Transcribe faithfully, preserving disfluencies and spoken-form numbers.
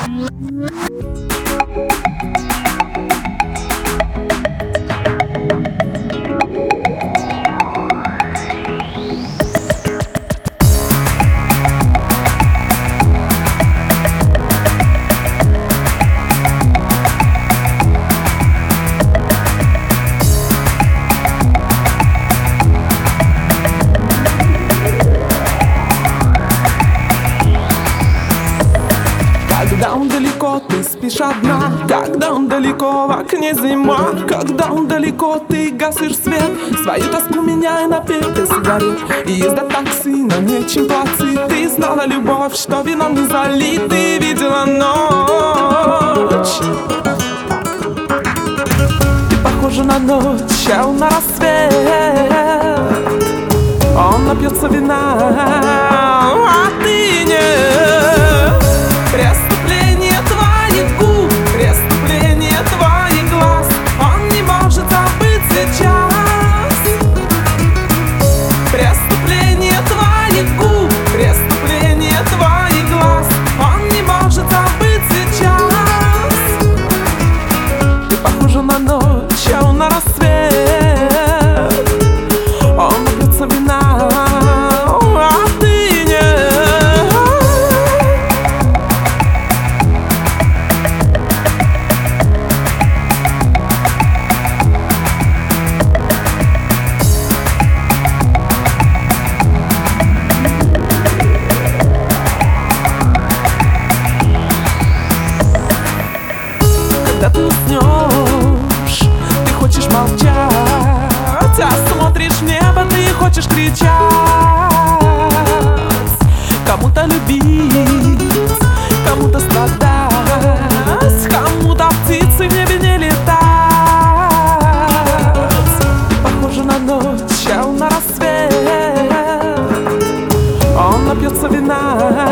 Когда он далеко, ты спишь одна. Когда он далеко, в окне зима. Когда он далеко, ты гасишь свет. Свою тоску меняя на пепел сигарет. И езда такси, но нечем платить. Ты знала любовь, что вином не залит. Ты видела ночь. Ты похожа на ночь, а он на рассвет. Он напьется вина, а ты нет. Преступление твоих губ, преступление твоих глаз. Он не может забыть сейчас. Преступление твоих губ, преступление твоих глаз. Он не может забыть сейчас. Ты похожа на ночь, а он на рассвет. Он напьется вина, а ты нет. Когда ты уснешь, ты хочешь молчать, а смотришь в небо, ты хочешь кричать. Кому-то любить, кому-то страдать, кому-то птицы в небе не летать. Ты похожа на ночь, а он на рассвет. Он напьется вина,